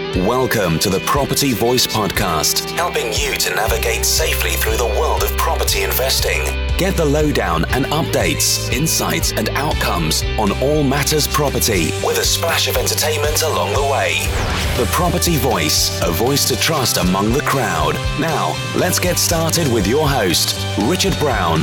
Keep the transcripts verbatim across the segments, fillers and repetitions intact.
Welcome to the Property Voice Podcast, helping you to navigate safely through the world of property investing. Get the lowdown and updates, insights and outcomes on all matters property with a splash of entertainment along the way. The Property Voice, a voice to trust among the crowd. Now, let's get started with your host, Richard Brown.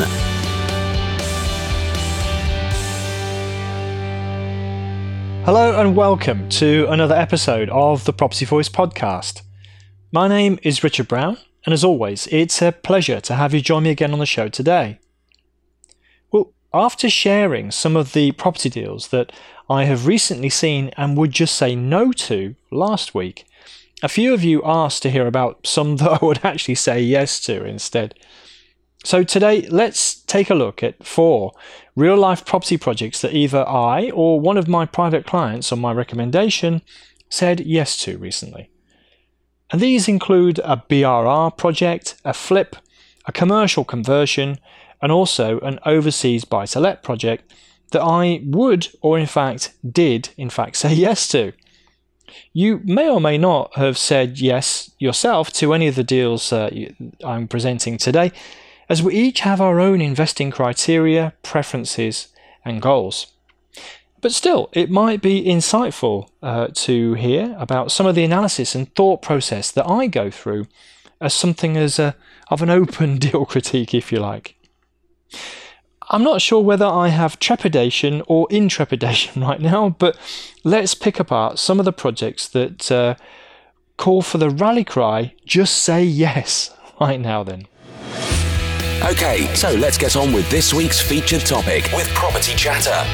Hello and welcome to another episode of the Property Voice podcast. My name is Richard Brown, and as always, it's a pleasure to have you join me again on the show today. Well, after sharing some of the property deals that I have recently seen and would just say no to last week, a few of you asked to hear about some that I would actually say yes to instead. So today, let's take a look at four real-life property projects that either I or one of my private clients on my recommendation said yes to recently. And these include a B R R project, a flip, a commercial conversion, and also an overseas buy-to-let project that I would, or in fact did, in fact say yes to. You may or may not have said yes yourself to any of the deals uh, I'm presenting today, as we each have our own investing criteria, preferences, and goals. But still, it might be insightful uh, to hear about some of the analysis and thought process that I go through as something as a, of an open deal critique, if you like. I'm not sure whether I have trepidation or intrepidation right now, but let's pick apart some of the projects that uh, call for the rally cry, just say yes, right now then. Okay, so let's get on with this week's featured topic with Property Chatter.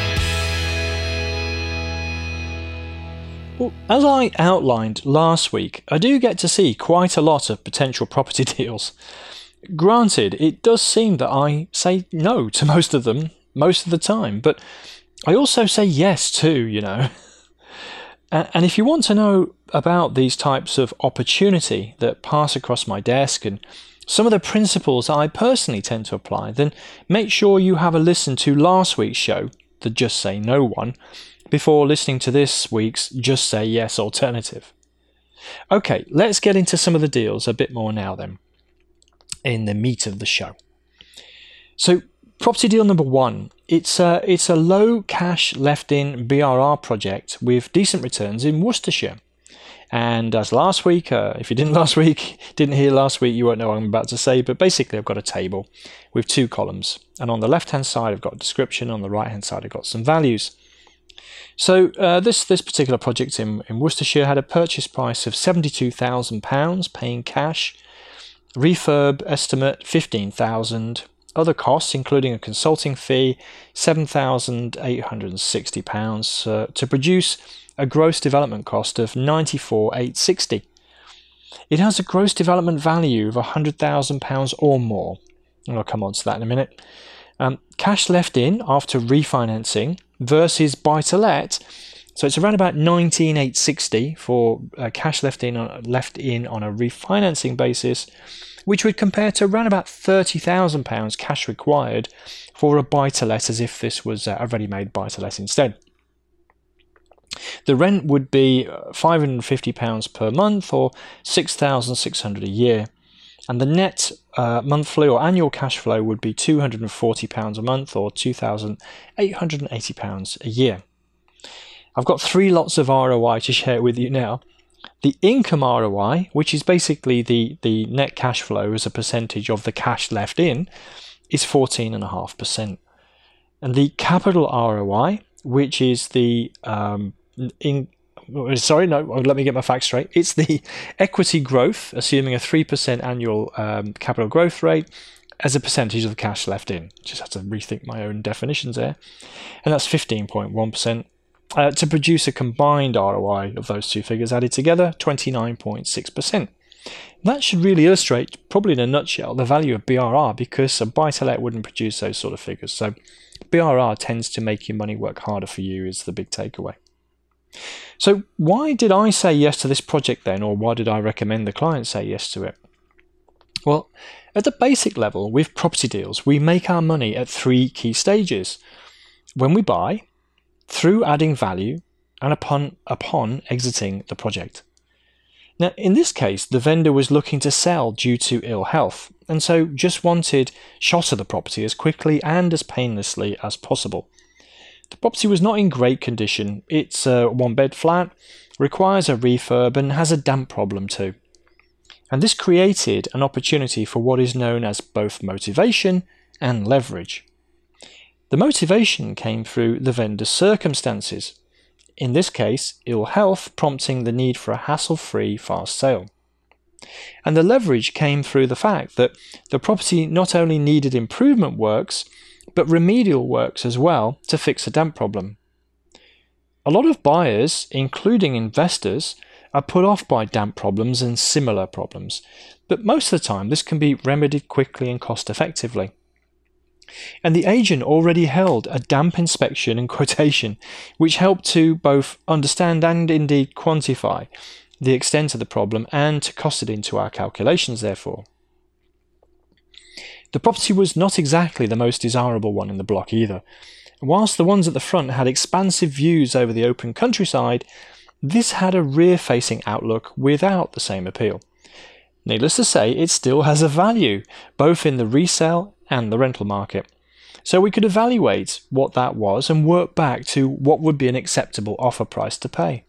Well, as I outlined last week, I do get to see quite a lot of potential property deals. Granted, it does seem that I say no to most of them most of the time, but I also say yes too, you know. And if you want to know about these types of opportunity that pass across my desk and some of the principles I personally tend to apply, then make sure you have a listen to last week's show, the Just Say No one, before listening to this week's Just Say Yes alternative. Okay, let's get into some of the deals a bit more now then, in the meat of the show. So, property deal number one, it's a, it's a low cash left-in B R R project with decent returns in Worcestershire. And as last week, uh, if you didn't last week, didn't hear last week, you won't know what I'm about to say, but basically I've got a table with two columns. And on the left-hand side, I've got a description. On the right-hand side, I've got some values. So uh, this, this particular project in, in Worcestershire had a purchase price of seventy-two thousand pounds, paying cash. Refurb estimate, fifteen thousand pounds. Other costs, including a consulting fee, seven thousand eight hundred sixty pounds uh, to produce a gross development cost of ninety-four thousand eight hundred sixty pounds. It has a gross development value of one hundred thousand pounds or more, and I'll come on to that in a minute. Um, cash left in after refinancing versus buy-to-let, so it's around about nineteen thousand eight hundred sixty for uh, cash left in, on, left in on a refinancing basis, which would compare to around about thirty thousand pounds cash required for a buy-to-let, as if this was a ready-made buy-to-let instead. The rent would be five hundred fifty pounds per month or six thousand six hundred pounds a year. And the net uh, monthly or annual cash flow would be two hundred forty pounds a month or two thousand eight hundred eighty pounds a year. I've got three lots of R O I to share with you now. The income R O I, which is basically the, the net cash flow as a percentage of the cash left in, is fourteen point five percent. And the capital R O I, which is the um, in sorry no let me get my facts straight it's the equity growth, assuming a three percent annual um, capital growth rate as a percentage of the cash left in. Just have to rethink my own definitions there, and that's fifteen point one percent uh, to produce a combined R O I of those two figures added together, twenty-nine point six percent. That should really illustrate, probably in a nutshell, the value of B R R, because a buy-to-let wouldn't produce those sort of figures. So B R R tends to make your money work harder for you, is the big takeaway. So why did I say yes to this project then, or why did I recommend the client say yes to it? Well, at the basic level, with property deals, we make our money at three key stages. When we buy, through adding value, and upon upon exiting the project. Now, in this case, the vendor was looking to sell due to ill health, and so just wanted shot of the property as quickly and as painlessly as possible. The property was not in great condition. It's a one-bed flat, requires a refurb, and has a damp problem too. And this created an opportunity for what is known as both motivation and leverage. The motivation came through the vendor's circumstances. In this case, ill health prompting the need for a hassle-free fast sale. And the leverage came through the fact that the property not only needed improvement works, but remedial works as well to fix a damp problem. A lot of buyers, including investors, are put off by damp problems and similar problems, but most of the time this can be remedied quickly and cost effectively. And the agent already held a damp inspection and quotation, which helped to both understand and indeed quantify the extent of the problem and to cost it into our calculations therefore. The property was not exactly the most desirable one in the block either. Whilst the ones at the front had expansive views over the open countryside, this had a rear-facing outlook without the same appeal. Needless to say, it still has a value, both in the resale and the rental market. So we could evaluate what that was and work back to what would be an acceptable offer price to pay.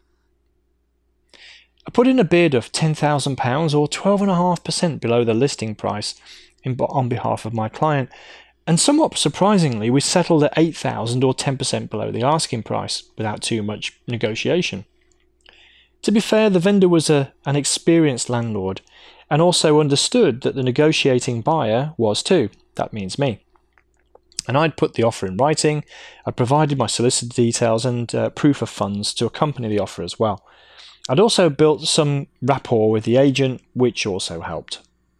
I put in a bid of ten thousand pounds or twelve point five percent below the listing price in, on behalf of my client, and somewhat surprisingly we settled at eight thousand pounds or ten percent below the asking price without too much negotiation. To be fair, the vendor was a, an experienced landlord and also understood that the negotiating buyer was too. That means me. And I'd put the offer in writing, I'd provided my solicitor details and uh, proof of funds to accompany the offer as well. I'd also built some rapport with the agent, which also helped.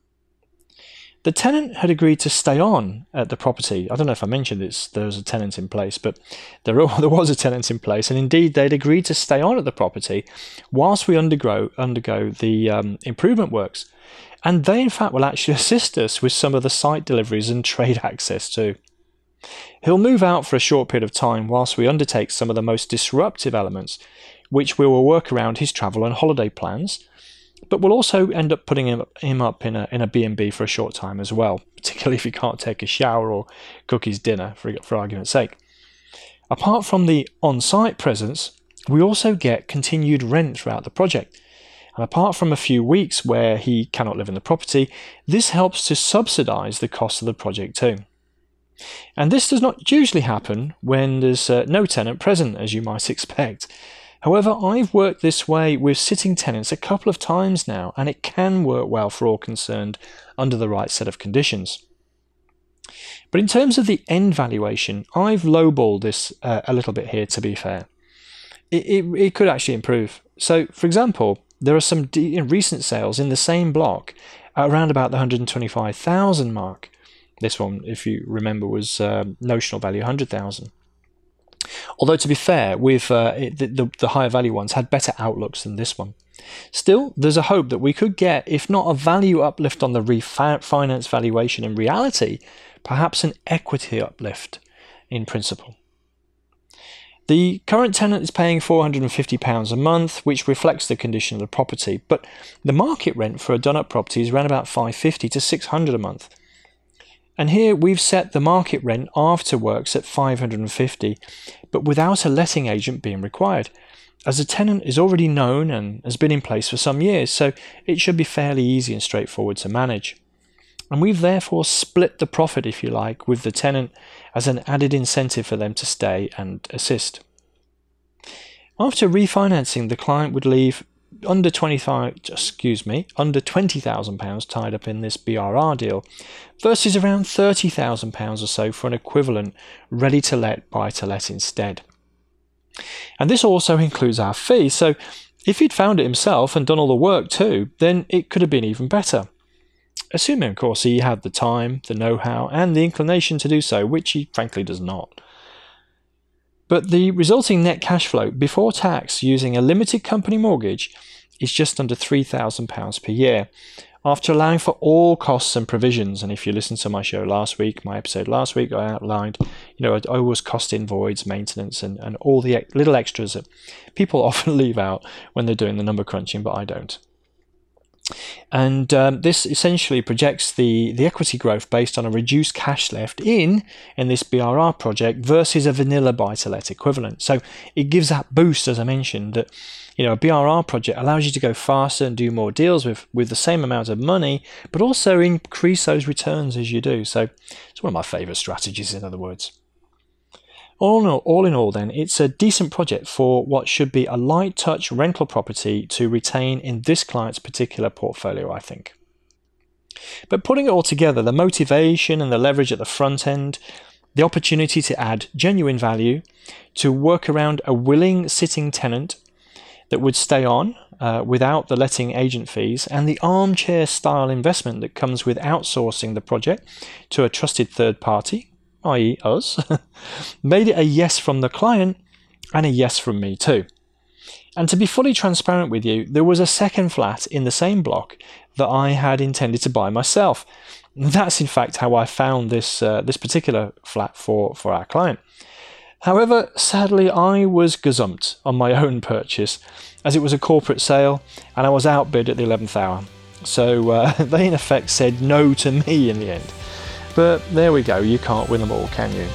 The tenant had agreed to stay on at the property. I don't know if I mentioned this, there was a tenant in place, but there, there was a tenant in place, and indeed they'd agreed to stay on at the property whilst we undergo, undergo the um, improvement works. And they in fact will actually assist us with some of the site deliveries and trade access too. He'll move out for a short period of time whilst we undertake some of the most disruptive elements, which we will work around his travel and holiday plans, but we'll also end up putting him, him up in a, in a B and B for a short time as well, particularly if he can't take a shower or cook his dinner, for, for argument's sake. Apart from the on-site presence, we also get continued rent throughout the project. And apart from a few weeks where he cannot live in the property, this helps to subsidise the cost of the project too. And this does not usually happen when there's uh, no tenant present, as you might expect. However, I've worked this way with sitting tenants a couple of times now, and it can work well for all concerned under the right set of conditions. But in terms of the end valuation, I've lowballed this uh, a little bit here, to be fair. It, it, it could actually improve. So, for example, there are some de- recent sales in the same block at around about the one hundred twenty-five thousand mark. This one, if you remember, was uh, notional value one hundred thousand. Although, to be fair, with uh, it, the, the higher value ones had better outlooks than this one. Still, there's a hope that we could get, if not a value uplift on the refinance valuation in reality, perhaps an equity uplift in principle. The current tenant is paying four hundred fifty pounds a month, which reflects the condition of the property, but the market rent for a done-up property is around about five hundred fifty to six hundred a month. And here we've set the market rent after works at five hundred fifty, but without a letting agent being required, as the tenant is already known and has been in place for some years, so it should be fairly easy and straightforward to manage. And we've therefore split the profit, if you like, with the tenant as an added incentive for them to stay and assist. After refinancing, the client would leave under twenty-five, excuse me, under twenty thousand pounds tied up in this B R R deal, versus around thirty thousand pounds or so for an equivalent ready-to-let buy-to-let instead. And this also includes our fee, so if he'd found it himself and done all the work too, then it could have been even better. Assuming, of course, he had the time, the know-how, and the inclination to do so, which he frankly does not. But the resulting net cash flow before tax using a limited company mortgage is just under three thousand pounds per year, after allowing for all costs and provisions. And if you listened to my show last week, my episode last week, I outlined, you know, I always cost in voids, maintenance, and, and all the little extras that people often leave out when they're doing the number crunching, but I don't. And um, this essentially projects the, the equity growth based on a reduced cash left in in this B R R project versus a vanilla buy-to-let equivalent. So it gives that boost, as I mentioned, that you know a B R R project allows you to go faster and do more deals with, with the same amount of money, but also increase those returns as you do. So it's one of my favourite strategies, in other words. All in all, all in all, then, it's a decent project for what should be a light touch rental property to retain in this client's particular portfolio, I think. But putting it all together, the motivation and the leverage at the front end, the opportunity to add genuine value, to work around a willing sitting tenant that would stay on uh, without the letting agent fees, and the armchair style investment that comes with outsourcing the project to a trusted third party, that is us, made it a yes from the client and a yes from me too. And to be fully transparent with you, there was a second flat in the same block that I had intended to buy myself. That's in fact how I found this uh, this particular flat for, for our client. However, sadly, I was gazumped on my own purchase, as it was a corporate sale and I was outbid at the eleventh hour. So uh, they in effect said no to me in the end. But there we go, you can't win them all, can you?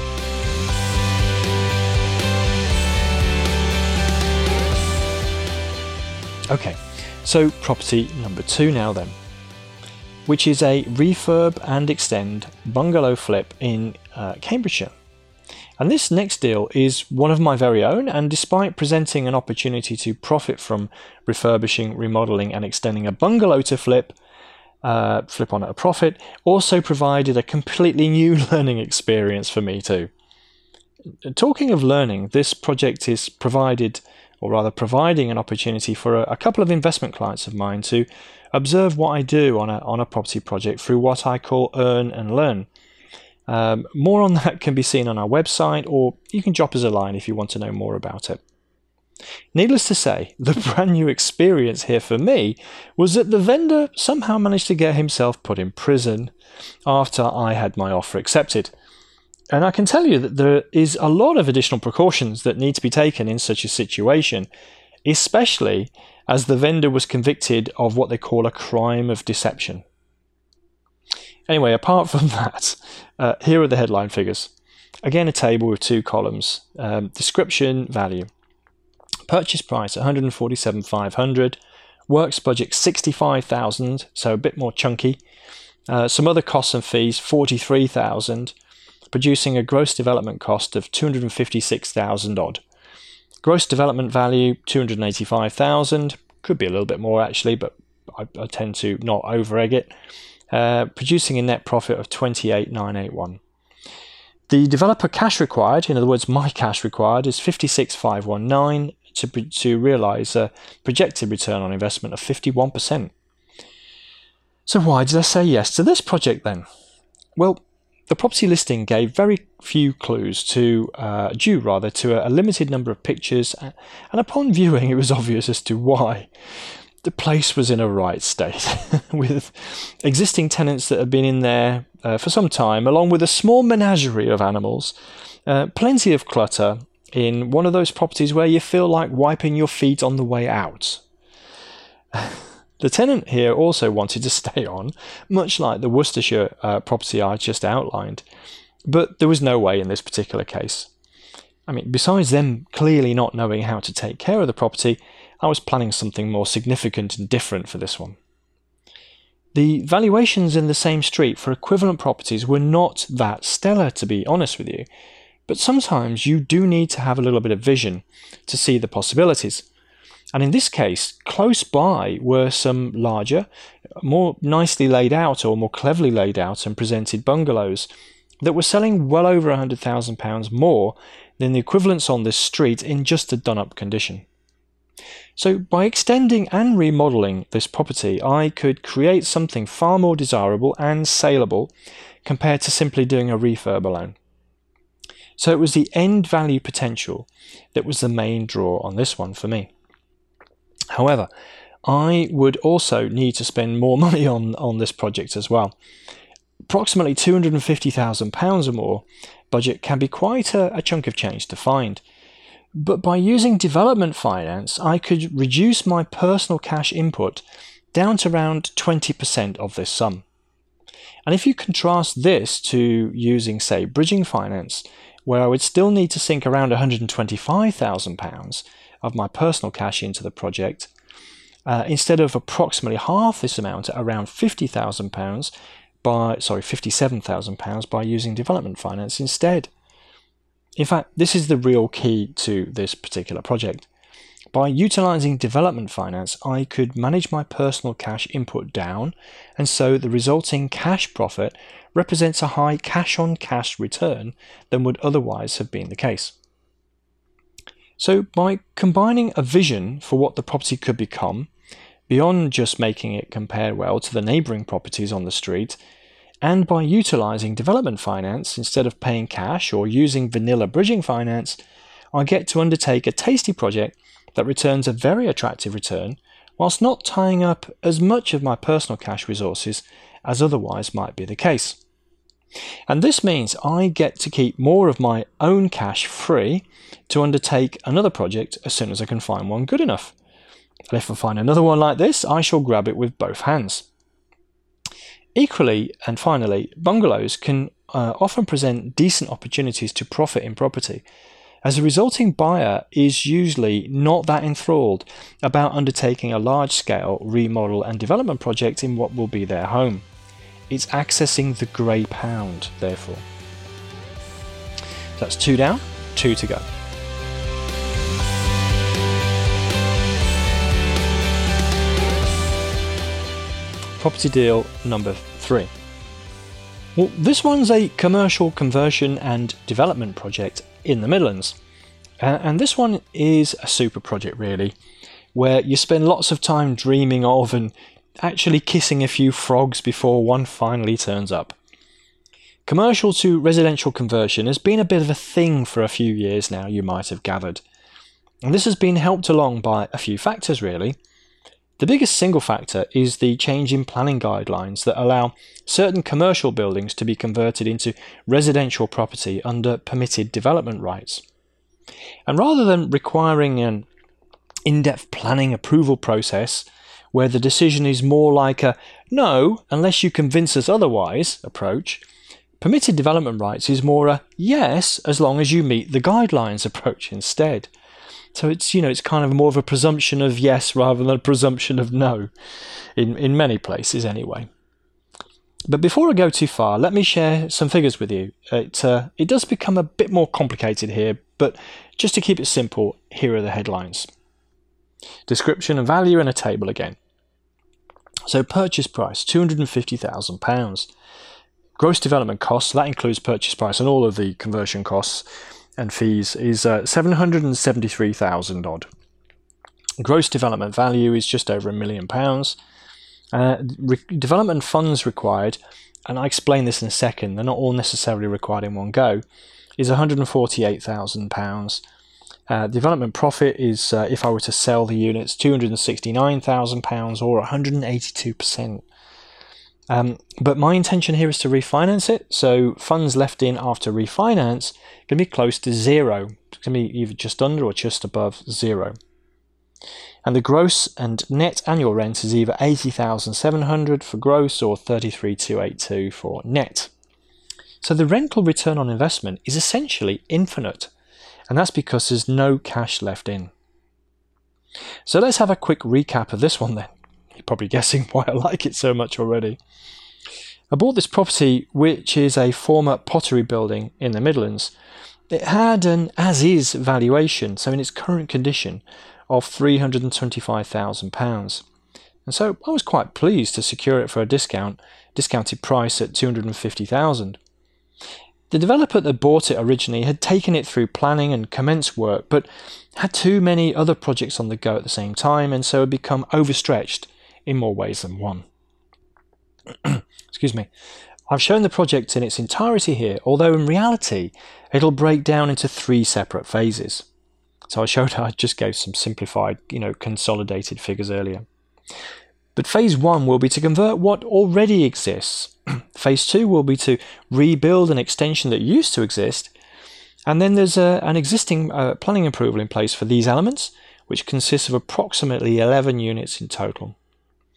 Okay, so property number two now then, which is a refurb and extend bungalow flip in uh, Cambridgeshire. And this next deal is one of my very own, and despite presenting an opportunity to profit from refurbishing, remodelling and extending a bungalow to flip, Uh, flip on at a profit, also provided a completely new learning experience for me too. Talking of learning, this project is provided, or rather providing an opportunity for a, a couple of investment clients of mine to observe what I do on a, on a property project through what I call earn and learn. Um, more on that can be seen on our website, or you can drop us a line if you want to know more about it. Needless to say, the brand new experience here for me was that the vendor somehow managed to get himself put in prison after I had my offer accepted. And I can tell you that there is a lot of additional precautions that need to be taken in such a situation, especially as the vendor was convicted of what they call a crime of deception. Anyway, apart from that, uh, here are the headline figures. Again, a table with two columns. Um, description, value. Purchase price one hundred forty-seven thousand five hundred, works budget sixty-five thousand, so a bit more chunky. Uh, some other costs and fees forty-three thousand, producing a gross development cost of two hundred fifty-six thousand odd. Gross development value two hundred eighty-five thousand, could be a little bit more actually, but I, I tend to not over egg it. Uh, producing a net profit of twenty-eight thousand nine hundred eighty-one. The developer cash required, in other words my cash required, is fifty-six thousand five hundred nineteen to, to realise a projected return on investment of fifty-one percent. So why did I say yes to this project then? Well, the property listing gave very few clues to, uh, due rather, to a, a limited number of pictures, and upon viewing it was obvious as to why. The place was in a right state, with existing tenants that had been in there uh, for some time, along with a small menagerie of animals, uh, plenty of clutter, in one of those properties where you feel like wiping your feet on the way out. The tenant here also wanted to stay on, much like the Worcestershire uh, property I just outlined, but there was no way in this particular case. I mean, besides them clearly not knowing how to take care of the property, I was planning something more significant and different for this one. The valuations in the same street for equivalent properties were not that stellar, to be honest with you, but sometimes you do need to have a little bit of vision to see the possibilities. And in this case, close by were some larger, more nicely laid out or more cleverly laid out and presented bungalows that were selling well over one hundred thousand pounds more than the equivalents on this street in just a done-up condition. So by extending and remodelling this property, I could create something far more desirable and saleable compared to simply doing a refurb alone. So it was the end value potential that was the main draw on this one for me. However, I would also need to spend more money on, on this project as well. Approximately two hundred fifty thousand pounds or more budget can be quite a, a chunk of change to find. But by using development finance, I could reduce my personal cash input down to around twenty percent of this sum. And if you contrast this to using, say, bridging finance, where I would still need to sink around one hundred twenty-five thousand pounds of my personal cash into the project, uh, instead of approximately half this amount at around fifty thousand pounds by, sorry, fifty-seven thousand pounds by using development finance instead. In fact, this is the real key to this particular project. By utilising development finance, I could manage my personal cash input down, and so the resulting cash profit represents a high cash-on-cash return than would otherwise have been the case. So by combining a vision for what the property could become, beyond just making it compare well to the neighbouring properties on the street, and by utilising development finance instead of paying cash or using vanilla bridging finance, I get to undertake a tasty project that returns a very attractive return, whilst not tying up as much of my personal cash resources as otherwise might be the case. And this means I get to keep more of my own cash free to undertake another project as soon as I can find one good enough. And if I find another one like this, I shall grab it with both hands. Equally, and finally, bungalows can uh, often present decent opportunities to profit in property, as the resulting buyer is usually not that enthralled about undertaking a large-scale remodel and development project in what will be their home. It's accessing the grey pound, therefore. That's two down, two to go. Property deal number three. Well, this one's a commercial conversion and development project in the Midlands. Uh, and this one is a super project, really, where you spend lots of time dreaming of and actually kissing a few frogs before one finally turns up. Commercial to residential conversion has been a bit of a thing for a few years now, you might have gathered. And this has been helped along by a few factors, really. The biggest single factor is the change in planning guidelines that allow certain commercial buildings to be converted into residential property under permitted development rights. And rather than requiring an in-depth planning approval process where the decision is more like a no unless you convince us otherwise approach, permitted development rights is more a yes as long as you meet the guidelines approach instead. So it's, you know, it's kind of more of a presumption of yes rather than a presumption of no, in, in many places anyway. But before I go too far, let me share some figures with you. It, uh, it does become a bit more complicated here, but just to keep it simple, here are the headlines. Description and value and a table again. So purchase price, two hundred fifty thousand pounds. Gross development costs, so that includes purchase price and all of the conversion costs and fees, is uh, seven hundred seventy-three thousand odd. Gross development value is just over a million pounds. Uh, re- development funds required, and I explain this in a second, they're not all necessarily required in one go, is one hundred forty-eight thousand pounds. Uh, development profit is, uh, if I were to sell the units, two hundred sixty-nine thousand pounds or one hundred eighty-two percent. Um, but my intention here is to refinance it, so funds left in after refinance can be close to zero. It's going to be either just under or just above zero. And the gross and net annual rent is either eighty thousand seven hundred for gross or thirty-three thousand two hundred eighty-two for net. So the rental return on investment is essentially infinite, and that's because there's no cash left in. So let's have a quick recap of this one then. You're probably guessing why I like it so much already. I bought this property, which is a former pottery building in the Midlands. It had an as-is valuation, so in its current condition, of three hundred twenty-five thousand pounds. And so I was quite pleased to secure it for a discount, discounted price at two hundred fifty thousand pounds. The developer that bought it originally had taken it through planning and commenced work, but had too many other projects on the go at the same time, and so had become overstretched in more ways than one. Excuse me. I've shown the project in its entirety here, although in reality it'll break down into three separate phases. So I showed I just gave some simplified, you know, consolidated figures earlier. But phase one will be to convert what already exists. Phase two will be to rebuild an extension that used to exist. And then there's a, an existing uh, planning approval in place for these elements, which consists of approximately eleven units in total.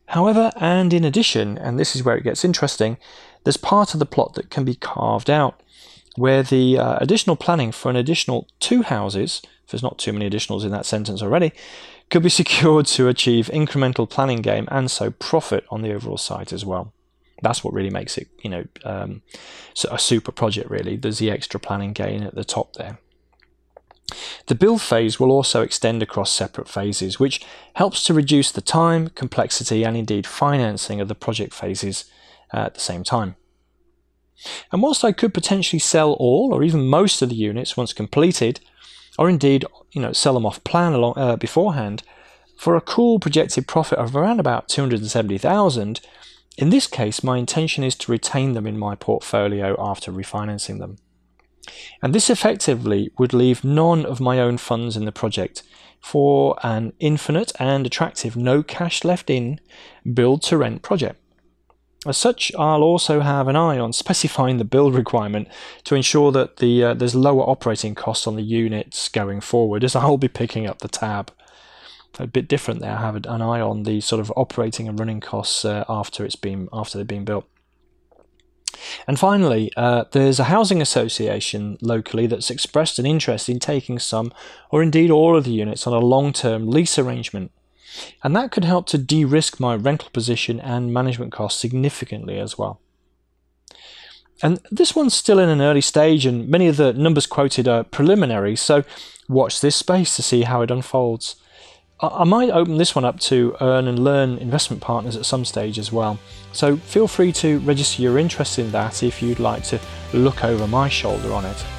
However, and in addition, and this is where it gets interesting, there's part of the plot that can be carved out, where the uh, additional planning for an additional two houses, if there's not too many additionals in that sentence already, could be secured to achieve incremental planning gain and so profit on the overall site as well. That's what really makes it, you know, um, a super project really. There's the extra planning gain at the top there. The build phase will also extend across separate phases, which helps to reduce the time, complexity, and indeed financing of the project phases uh, at the same time. And whilst I could potentially sell all or even most of the units once completed, or indeed, you know, sell them off plan along, uh, beforehand, for a cool projected profit of around about two hundred seventy thousand dollars, in this case my intention is to retain them in my portfolio after refinancing them. And this effectively would leave none of my own funds in the project for an infinite and attractive no cash left in build to rent project. As such, I'll also have an eye on specifying the build requirement to ensure that the uh, there's lower operating costs on the units going forward, as I'll be picking up the tab. A bit different there. I have an eye on the sort of operating and running costs uh, after it's been after they've been built. And finally, uh, there's a housing association locally that's expressed an interest in taking some, or indeed all of the units on a long-term lease arrangement. And that could help to de-risk my rental position and management costs significantly as well. And this one's still in an early stage, and many of the numbers quoted are preliminary, so watch this space to see how it unfolds. I might open this one up to earn and learn investment partners at some stage as well. So feel free to register your interest in that if you'd like to look over my shoulder on it.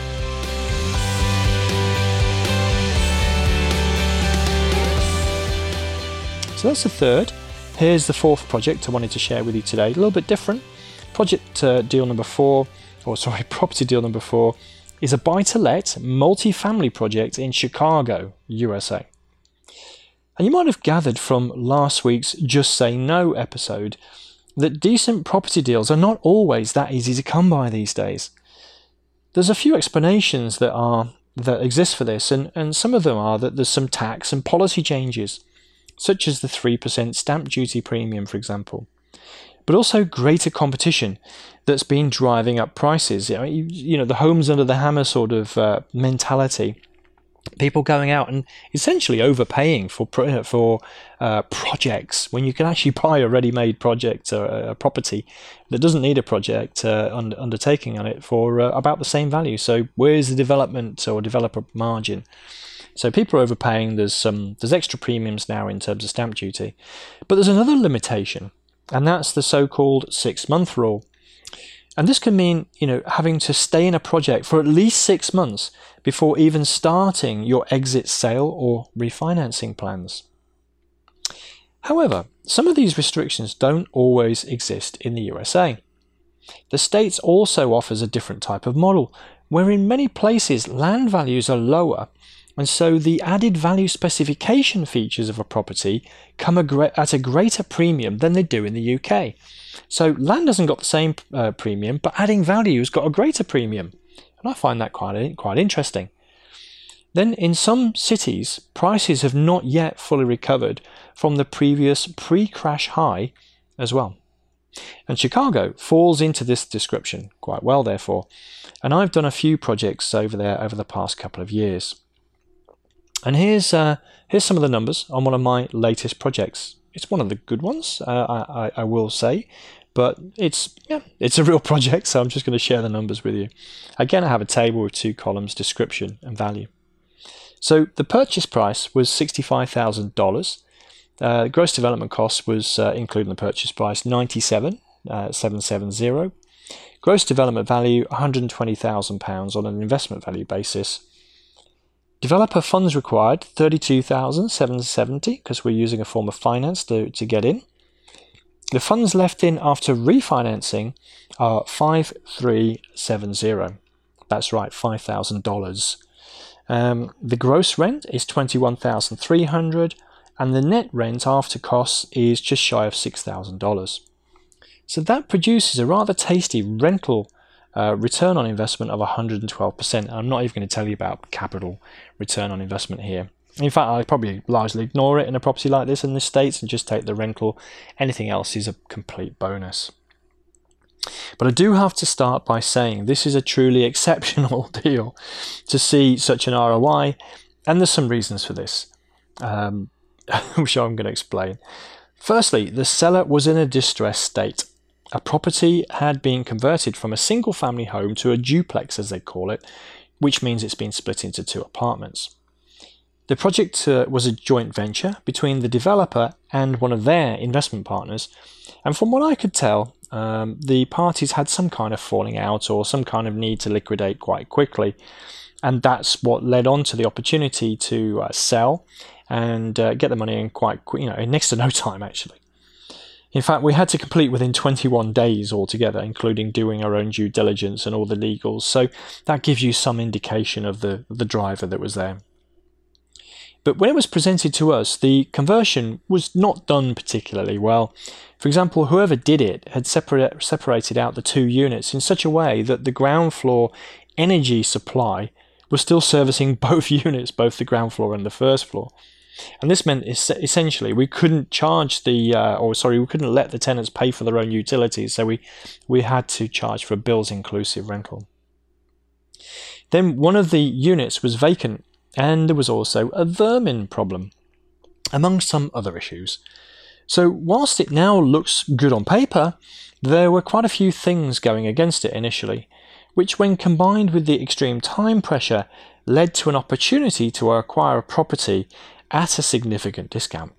So that's the third. Here's the fourth project I wanted to share with you today. A little bit different. Project uh, deal number four, or sorry, property deal number four, is a buy-to-let multi-family project in Chicago, U S A. And you might have gathered from last week's Just Say No episode that decent property deals are not always that easy to come by these days. There's a few explanations that are that exist for this, and, and some of them are that there's some tax and policy changes, such as the three percent stamp duty premium, for example, but also greater competition that's been driving up prices. You know, you, you know the homes under the hammer sort of uh, mentality. People going out and essentially overpaying for pro- for uh, projects when you can actually buy a ready-made project or a property that doesn't need a project uh, under- undertaking on it for uh, about the same value. So where's the development or developer margin? So people are overpaying. There's some there's extra premiums now in terms of stamp duty, but there's another limitation, and that's the so-called six-month rule. And this can mean, you know, having to stay in a project for at least six months before even starting your exit sale or refinancing plans. However, some of these restrictions don't always exist in the U S A. The States also offers a different type of model, where in many places land values are lower, and so the added value specification features of a property come at a greater premium than they do in the U K. So land hasn't got the same uh, premium, but adding value has got a greater premium. And I find that quite, quite interesting. Then in some cities, prices have not yet fully recovered from the previous pre-crash high as well. And Chicago falls into this description quite well, therefore. And I've done a few projects over there over the past couple of years. And here's uh, here's some of the numbers on one of my latest projects. It's one of the good ones, uh, I, I will say, but it's yeah, it's a real project, so I'm just going to share the numbers with you. Again, I have a table with two columns, description and value. So the purchase price was sixty-five thousand dollars. Uh, gross development cost was, uh, including the purchase price, ninety-seven thousand seven hundred seventy. Gross development value, one hundred twenty thousand pounds on an investment value basis. Developer funds required, thirty-two thousand seven hundred seventy, because we're using a form of finance to, to get in. The funds left in after refinancing are five thousand three hundred seventy. That's right, five thousand dollars. Um, the gross rent is twenty-one thousand three hundred dollars, and the net rent after costs is just shy of six thousand dollars. So that produces a rather tasty rental uh, return on investment of one hundred twelve percent. I'm not even going to tell you about capital return on investment here. In fact, I probably largely ignore it in a property like this in the States and just take the rental. Anything else is a complete bonus. But I do have to start by saying this is a truly exceptional deal to see such an R O I, and there's some reasons for this, um, which I'm going to explain. Firstly, the seller was in a distressed state. A property had been converted from a single family home to a duplex, as they call it, which means it's been split into two apartments. The project uh, was a joint venture between the developer and one of their investment partners, and from what I could tell, um, the parties had some kind of falling out or some kind of need to liquidate quite quickly, and that's what led on to the opportunity to uh, sell and uh, get the money in quite quick, you know, in next to no time actually. In fact, we had to complete within twenty-one days altogether, including doing our own due diligence and all the legals, so that gives you some indication of the, the driver that was there. But when it was presented to us, the conversion was not done particularly well. For example, whoever did it had separate, separated out the two units in such a way that the ground floor energy supply was still servicing both units, both the ground floor and the first floor. And this meant es- essentially we couldn't charge the, uh, or sorry, we couldn't let the tenants pay for their own utilities, so we, we had to charge for bills inclusive rental. Then one of the units was vacant, and there was also a vermin problem, among some other issues. So whilst it now looks good on paper, there were quite a few things going against it initially, which when combined with the extreme time pressure led to an opportunity to acquire a property at a significant discount.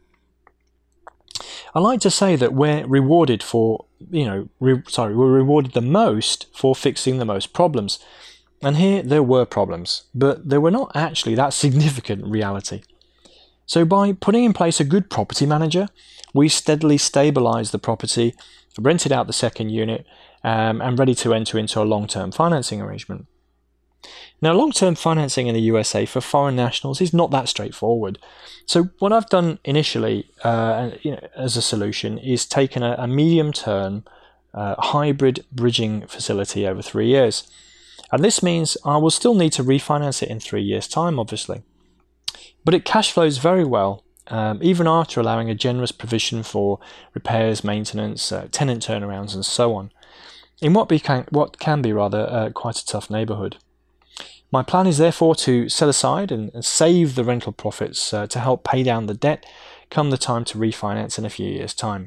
I like to say that we're rewarded for, you know, re- sorry, we're rewarded the most for fixing the most problems. And here there were problems, but they were not actually that significant in reality. So by putting in place a good property manager, we steadily stabilised the property, rented out the second unit, um, and ready to enter into a long-term financing arrangement. Now, long-term financing in the U S A for foreign nationals is not that straightforward. So what I've done initially uh, you know, as a solution is taken a, a medium-term uh, hybrid bridging facility over three years. And this means I will still need to refinance it in three years' time, obviously. But it cash flows very well, um, even after allowing a generous provision for repairs, maintenance, uh, tenant turnarounds, and so on, in what, became, what can be rather uh, quite a tough neighbourhood. My plan is therefore to set aside and, and save the rental profits uh, to help pay down the debt come the time to refinance in a few years' time.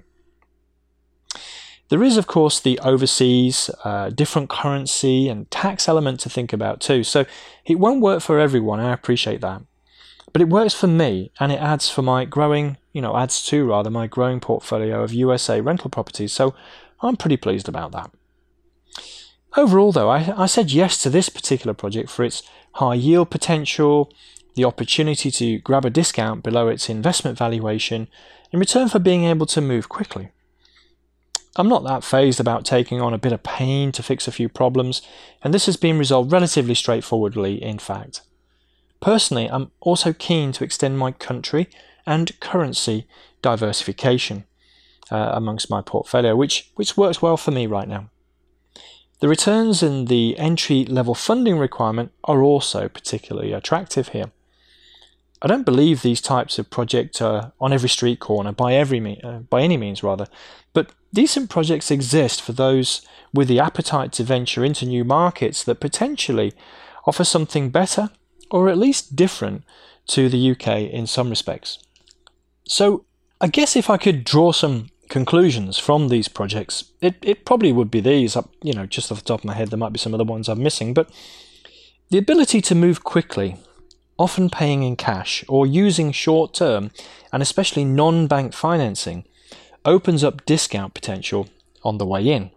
There is, of course, the overseas, uh, different currency and tax element to think about too, so it won't work for everyone, I appreciate that. But it works for me, and it adds for my growing, you know, adds to rather my growing portfolio of U S A rental properties, so I'm pretty pleased about that. Overall though, I, I said yes to this particular project for its high yield potential, the opportunity to grab a discount below its investment valuation, in return for being able to move quickly. I'm not that fazed about taking on a bit of pain to fix a few problems, and this has been resolved relatively straightforwardly, in fact. Personally, I'm also keen to extend my country and currency diversification uh, amongst my portfolio, which, which works well for me right now. The returns and the entry-level funding requirement are also particularly attractive here. I don't believe these types of projects are on every street corner by every me- uh, by any means rather, but decent projects exist for those with the appetite to venture into new markets that potentially offer something better or at least different to the U K in some respects. So I guess if I could draw some conclusions from these projects, it, it probably would be these. You know, just off the top of my head, there might be some other ones I'm missing, but the ability to move quickly, often paying in cash or using short-term and especially non-bank financing, opens up discount potential on the way in.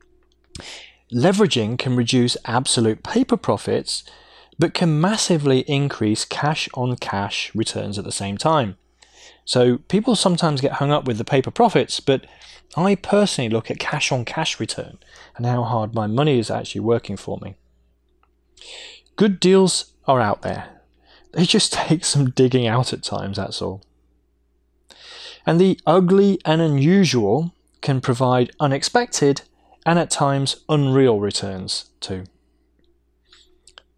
Leveraging can reduce absolute paper profits, but can massively increase cash-on-cash returns at the same time. So people sometimes get hung up with the paper profits, but I personally look at cash-on-cash return and how hard my money is actually working for me. Good deals are out there. They just take some digging out at times, that's all. And the ugly and unusual can provide unexpected and at times unreal returns too.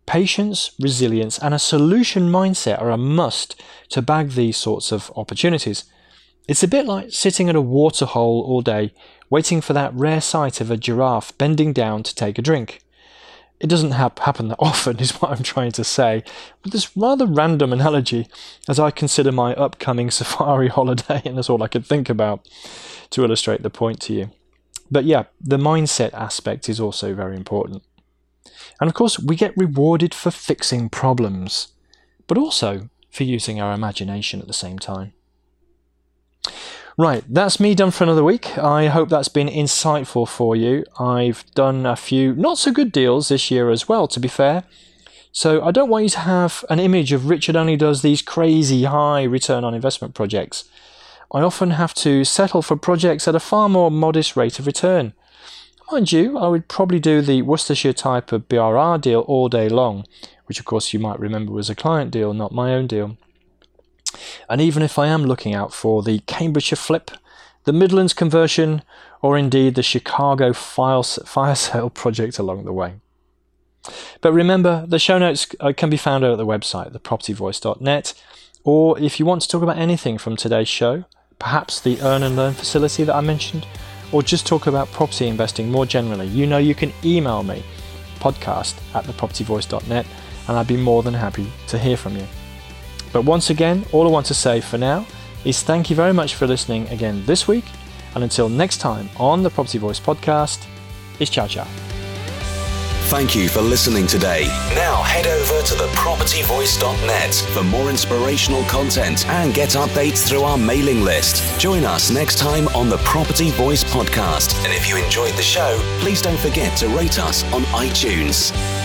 Patience, resilience, and a solution mindset are a must to bag these sorts of opportunities. It's a bit like sitting at a water hole all day, waiting for that rare sight of a giraffe bending down to take a drink. It doesn't ha- happen that often, is what I'm trying to say, with this rather random analogy as I consider my upcoming safari holiday, and that's all I could think about to illustrate the point to you. But yeah, the mindset aspect is also very important. And of course, we get rewarded for fixing problems, but also for using our imagination at the same time. Right, that's me done for another week. I hope that's been insightful for you. I've done a few not so good deals this year as well, to be fair. So I don't want you to have an image of Richard only does these crazy high return on investment projects. I often have to settle for projects at a far more modest rate of return. Mind you, I would probably do the Worcestershire type of B R R deal all day long, which of course you might remember was a client deal, not my own deal. And even if I am looking out for the Cambridgeshire flip, the Midlands conversion, or indeed the Chicago fire sale project along the way. But remember, the show notes can be found over at the website, the property voice dot net, or if you want to talk about anything from today's show, perhaps the Earn and Learn facility that I mentioned, or just talk about property investing more generally, you know you can email me, podcast at the property voice dot net, and I'd be more than happy to hear from you. But once again, all I want to say for now is thank you very much for listening again this week, and until next time on the Property Voice podcast, it's ciao ciao. Thank you for listening today. Now head over to the property voice dot net for more inspirational content and get updates through our mailing list. Join us next time on the Property Voice podcast. And if you enjoyed the show, please don't forget to rate us on iTunes.